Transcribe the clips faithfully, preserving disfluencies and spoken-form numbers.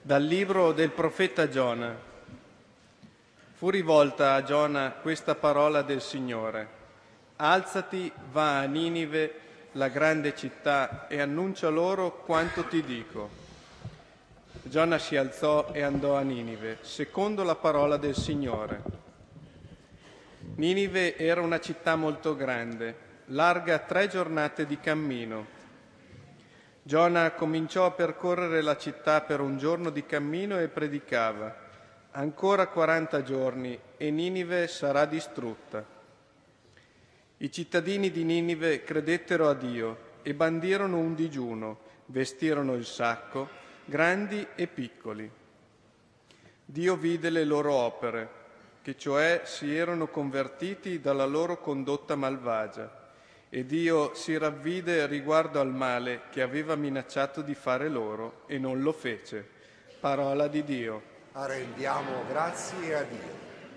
Dal libro del profeta Giona. Fu rivolta a Giona questa parola del Signore: alzati, va a Ninive, la grande città, e annuncia loro quanto ti dico. Giona si alzò e andò a Ninive, secondo la parola del Signore. Ninive era una città molto grande, larga tre giornate di cammino. Giona cominciò a percorrere la città per un giorno di cammino e predicava: ancora quaranta giorni e Ninive sarà distrutta. I cittadini di Ninive credettero a Dio e bandirono un digiuno, vestirono il sacco, grandi e piccoli. Dio vide le loro opere, che cioè si erano convertiti dalla loro condotta malvagia, e Dio si ravvide riguardo al male che aveva minacciato di fare loro e non lo fece. Parola di Dio. Rendiamo grazie a Dio.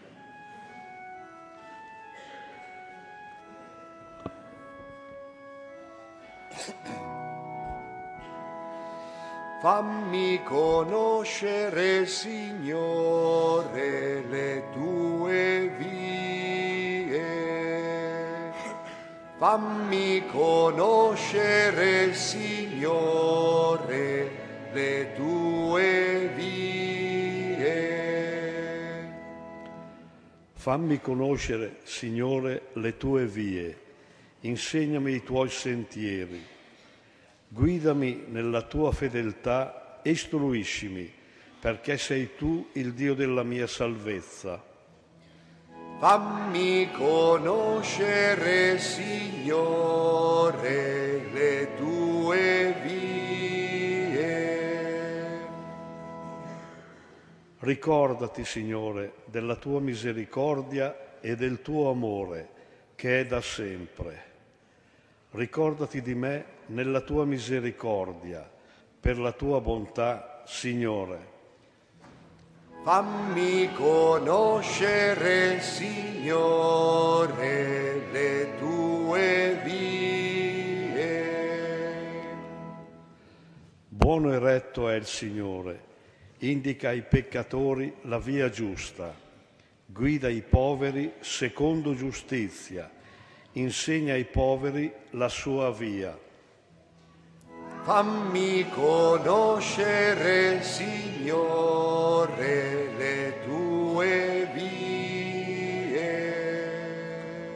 Fammi conoscere, Signore, le tue vie. Fammi conoscere, Signore, le tue vie. Fammi conoscere, Signore, le tue vie. Insegnami i tuoi sentieri. Guidami nella tua fedeltà e istruiscimi, perché sei tu il Dio della mia salvezza. Fammi conoscere, Signore, le tue vie. Ricordati, Signore, della tua misericordia e del tuo amore, che è da sempre. Ricordati di me nella tua misericordia, per la tua bontà, Signore. Fammi conoscere, Signore, le tue vie. Buono e retto è il Signore, indica ai peccatori la via giusta, guida i poveri secondo giustizia, insegna ai poveri la sua via. Fammi conoscere, Signore, le tue vie.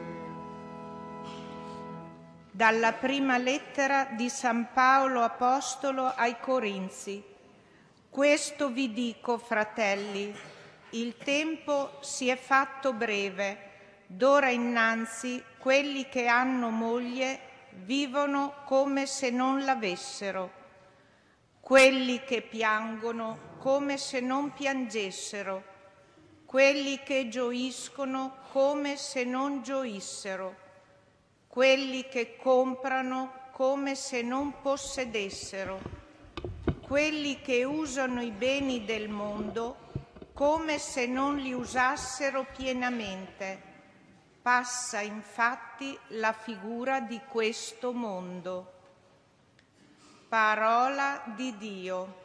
Dalla prima lettera di San Paolo Apostolo ai Corinzi. Questo vi dico, fratelli, il tempo si è fatto breve. D'ora innanzi quelli che hanno moglie vivono come se non l'avessero, quelli che piangono come se non piangessero, quelli che gioiscono come se non gioissero, quelli che comprano come se non possedessero, quelli che usano i beni del mondo come se non li usassero pienamente. Passa infatti la figura di questo mondo. Parola di Dio.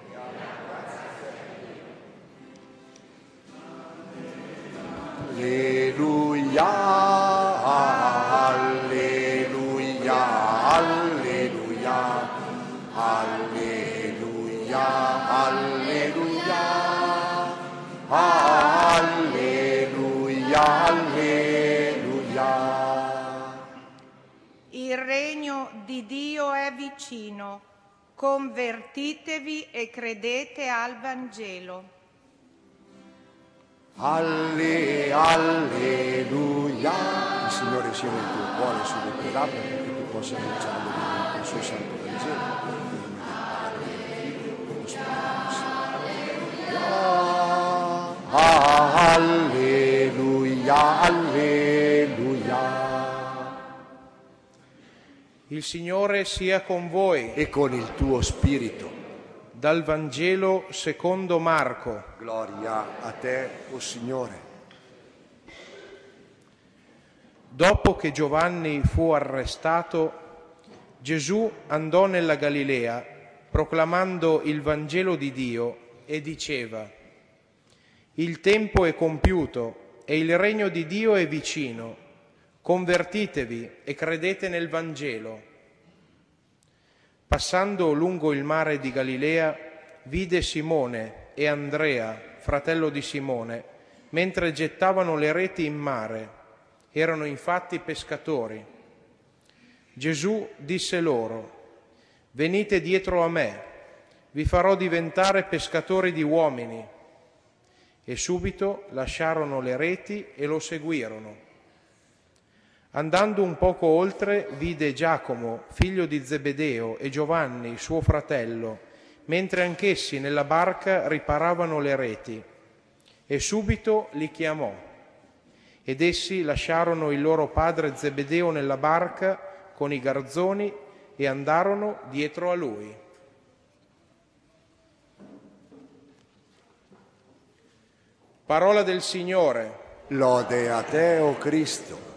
Alleluia, alleluia, alleluia, alleluia, alleluia, alleluia, alleluia. Il regno di Dio è vicino. Convertitevi e credete al Vangelo. Alle, alleluia. Il Signore sia nel tuo cuore e sulle tue labbra, perché tu possa annunciare il suo santo Vangelo. Alleluia, alleluia. Il Signore sia con voi. E con il tuo spirito. Dal Vangelo secondo Marco. Gloria a te, o Signore. Dopo che Giovanni fu arrestato, Gesù andò nella Galilea, proclamando il Vangelo di Dio, e diceva: il tempo è compiuto e il regno di Dio è vicino. Convertitevi e credete nel Vangelo. Passando lungo il mare di Galilea, vide Simone e Andrea, fratello di Simone, mentre gettavano le reti in mare. Erano infatti pescatori. Gesù disse loro: venite dietro a me, vi farò diventare pescatori di uomini. E subito lasciarono le reti e lo seguirono. Andando un poco oltre, vide Giacomo, figlio di Zebedeo, e Giovanni, suo fratello, mentre anch'essi nella barca riparavano le reti. E subito li chiamò. Ed essi lasciarono il loro padre Zebedeo nella barca con i garzoni e andarono dietro a lui. Parola del Signore. Lode a te, o Cristo.